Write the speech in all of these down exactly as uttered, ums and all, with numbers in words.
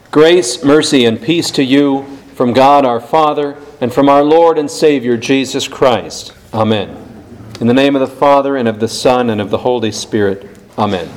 Grace, mercy, and peace to you from God our Father and from our Lord and Savior Jesus Christ. Amen. In the name of the Father, and of the Son, and of the Holy Spirit. Amen.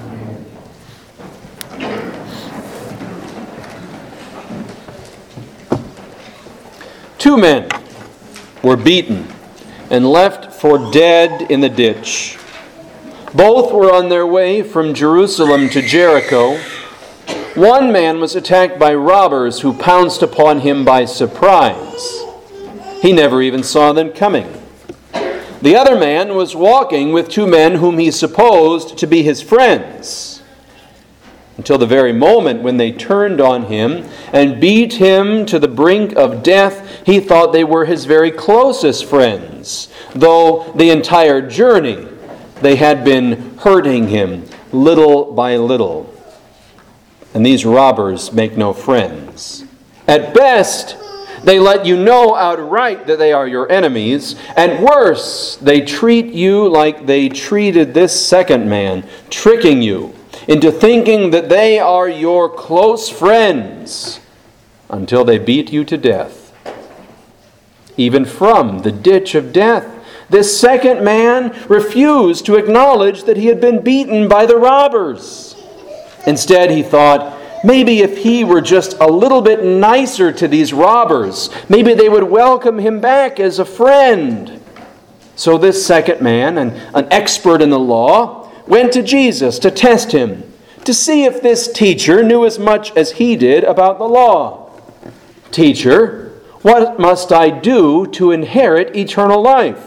Two men were beaten and left for dead in the ditch. Both were on their way from Jerusalem to Jericho. One man was attacked by robbers who pounced upon him by surprise. He never even saw them coming. The other man was walking with two men whom he supposed to be his friends, until the very moment when they turned on him and beat him to the brink of death. He thought they were his very closest friends, though the entire journey they had been hurting him little by little. And these robbers make no friends. At best, they let you know outright that they are your enemies. At worst, they treat you like they treated this second man, tricking you into thinking that they are your close friends until they beat you to death. Even from the ditch of death, this second man refused to acknowledge that he had been beaten by the robbers. Instead, he thought, maybe if he were just a little bit nicer to these robbers, maybe they would welcome him back as a friend. So this second man, an, an expert in the law, went to Jesus to test him, to see if this teacher knew as much as he did about the law. Teacher, what must I do to inherit eternal life?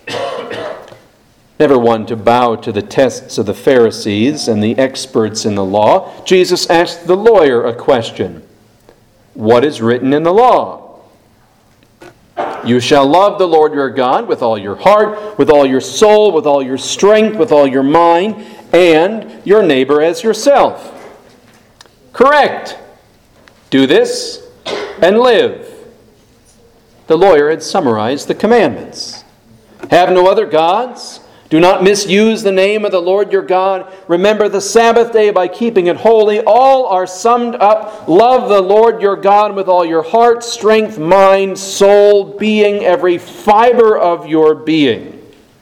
Never one to bow to the tests of the Pharisees and the experts in the law, Jesus asked the lawyer a question. What is written in the law? You shall love the Lord your God with all your heart, with all your soul, with all your strength, with all your mind, and your neighbor as yourself. Correct. Do this and live. The lawyer had summarized the commandments. Have no other gods. Do not misuse the name of the Lord your God. Remember the Sabbath day by keeping it holy. All are summed up. Love the Lord your God with all your heart, strength, mind, soul, being, every fiber of your being.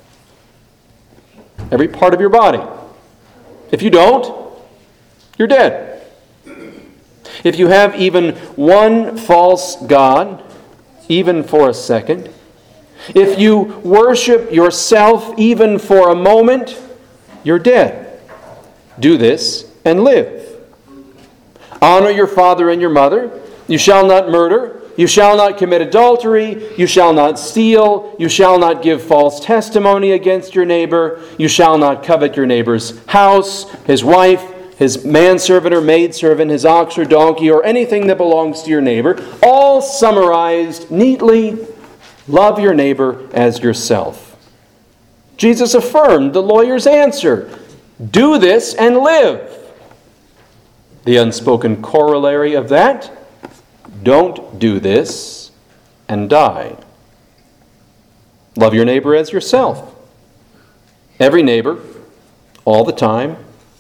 Every part of your body. If you don't, you're dead. If you have even one false god, even for a second, if you worship yourself even for a moment, you're dead. Do this and live. Honor your father and your mother. You shall not murder. You shall not commit adultery. You shall not steal. You shall not give false testimony against your neighbor. You shall not covet your neighbor's house, his wife, his manservant or maidservant, his ox or donkey, or anything that belongs to your neighbor. All summarized neatly. Love your neighbor as yourself. Jesus affirmed the lawyer's answer. Do this and live. The unspoken corollary of that, don't do this and die. Love your neighbor as yourself. Every neighbor, all the time.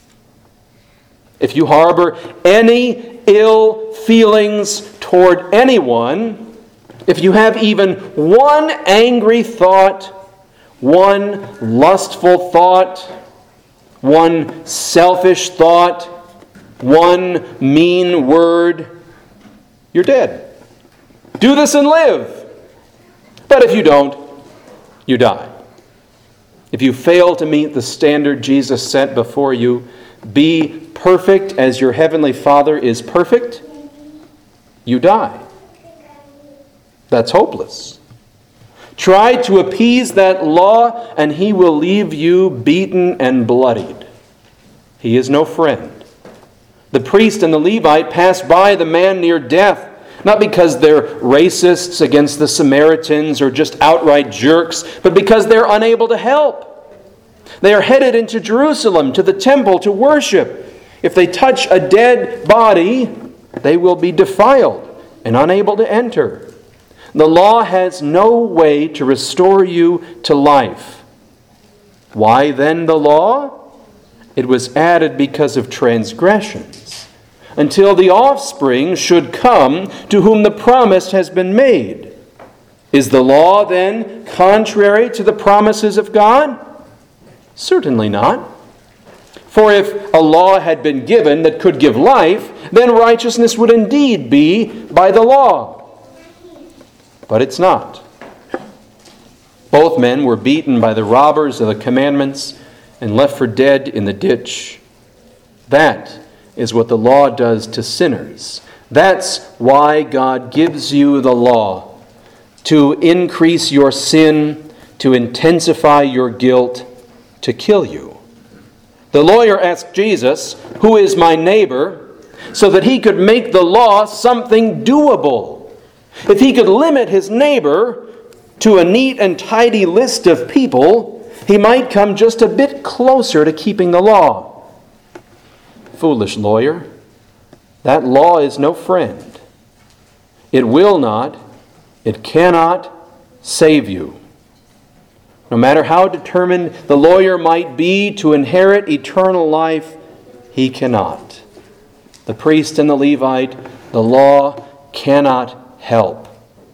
If you harbor any ill feelings toward anyone, if you have even one angry thought, one lustful thought, one selfish thought, one mean word, you're dead. Do this and live. But if you don't, you die. If you fail to meet the standard Jesus set before you, be perfect as your heavenly Father is perfect, you die. That's hopeless. Try to appease that law, and he will leave you beaten and bloodied. He is no friend. The priest and the Levite passed by the man near death, not because they're racists against the Samaritans or just outright jerks, but because they're unable to help. They are headed into Jerusalem, to the temple, to worship. If they touch a dead body, they will be defiled and unable to enter. The law has no way to restore you to life. Why then the law? It was added because of transgressions. until the offspring should come to whom the promise has been made. Is the law then contrary to the promises of God? Certainly not. For if a law had been given that could give life, then righteousness would indeed be by the law. But it's not. Both men were beaten by the robbers of the commandments and left for dead in the ditch. That is what the law does to sinners. That's why God gives you the law, to increase your sin, to intensify your guilt, to kill you. The lawyer asked Jesus, "Who is my neighbor?" so that he could make the law something doable. If he could limit his neighbor to a neat and tidy list of people, he might come just a bit closer to keeping the law. Foolish lawyer, that law is no friend. It will not, it cannot save you. No matter how determined the lawyer might be to inherit eternal life, he cannot. The priest and the Levite, the law cannot help.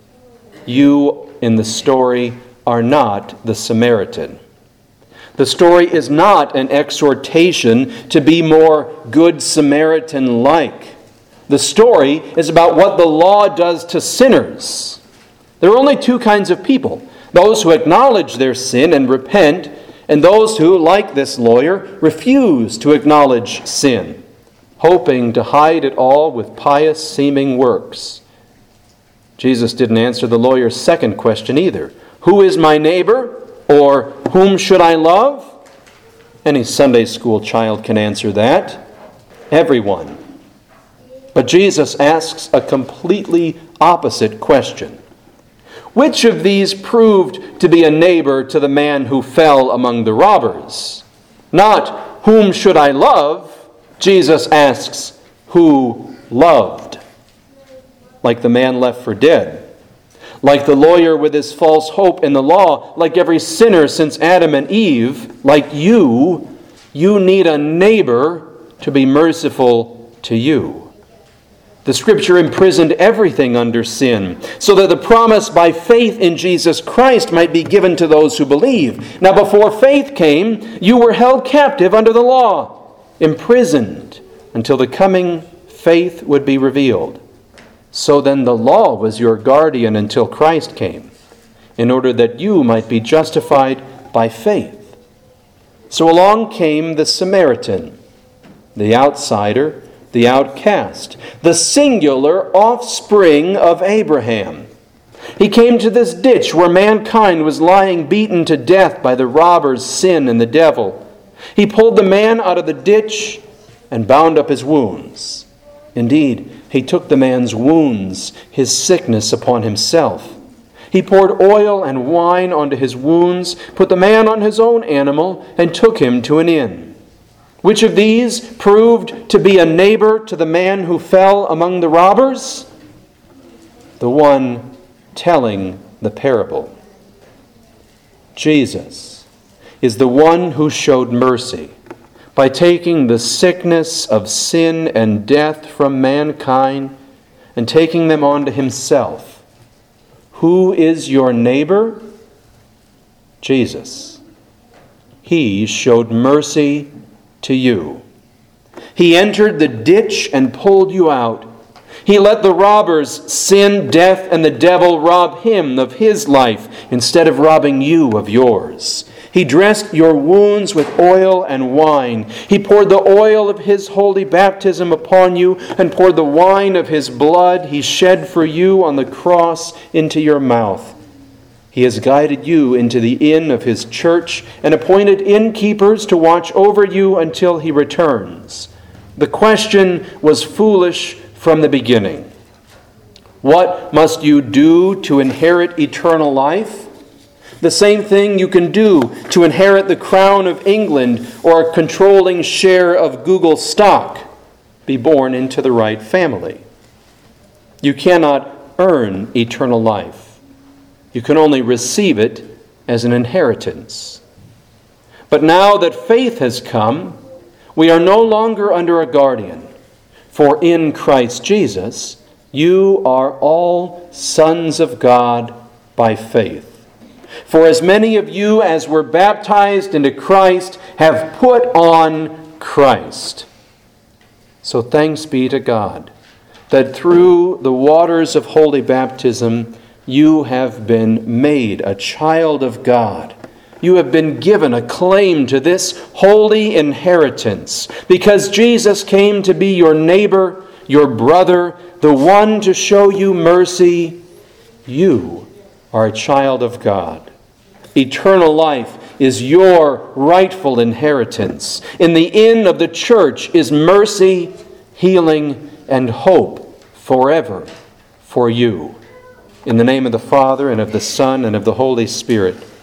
You, in the story, are not the Samaritan. The story is not an exhortation to be more Good Samaritan-like. The story is about what the law does to sinners. There are only two kinds of people: those who acknowledge their sin and repent, and those who, like this lawyer, refuse to acknowledge sin, hoping to hide it all with pious-seeming works. Jesus didn't answer the lawyer's second question either. Who is my neighbor? Or whom should I love? Any Sunday school child can answer that. Everyone. But Jesus asks a completely opposite question. Which of these proved to be a neighbor to the man who fell among the robbers? Not, whom should I love? Jesus asks, who loved? Like the man left for dead. Like the lawyer with his false hope in the law. Like every sinner since Adam and Eve. Like you, you need a neighbor to be merciful to you. The Scripture imprisoned everything under sin, so that the promise by faith in Jesus Christ might be given to those who believe. Now, before faith came, you were held captive under the law, imprisoned until the coming faith would be revealed. So then the law was your guardian until Christ came, in order that you might be justified by faith. So along came the Samaritan, the outsider, the outcast, the singular offspring of Abraham. He came to this ditch where mankind was lying beaten to death by the robbers, sin, and the devil. He pulled the man out of the ditch and bound up his wounds. Indeed, he took the man's wounds, his sickness, upon himself. He poured oil and wine onto his wounds, put the man on his own animal, and took him to an inn. Which of these proved to be a neighbor to the man who fell among the robbers? The one telling the parable. Jesus is the one who showed mercy by taking the sickness of sin and death from mankind and taking them onto himself. Who is your neighbor? Jesus. He showed mercy to you. He entered the ditch and pulled you out. He let the robbers, sin, death, and the devil rob him of his life instead of robbing you of yours. He dressed your wounds with oil and wine. He poured the oil of his holy baptism upon you and poured the wine of his blood he shed for you on the cross into your mouth. He has guided you into the inn of his church and appointed innkeepers to watch over you until he returns. The question was foolish from the beginning. What must you do to inherit eternal life? The same thing you can do to inherit the crown of England or a controlling share of Google stock. Be born into the right family. You cannot earn eternal life. You can only receive it as an inheritance. But now that faith has come, we are no longer under a guardian. For in Christ Jesus you are all sons of God by faith. For as many of you as were baptized into Christ have put on Christ. So thanks be to God that through the waters of holy baptism you have been made a child of God. You have been given a claim to this holy inheritance because Jesus came to be your neighbor, your brother, the one to show you mercy. You are a child of God. Eternal life is your rightful inheritance. In the inn of the church is mercy, healing, and hope forever for you. In the name of the Father, and of the Son, and of the Holy Spirit.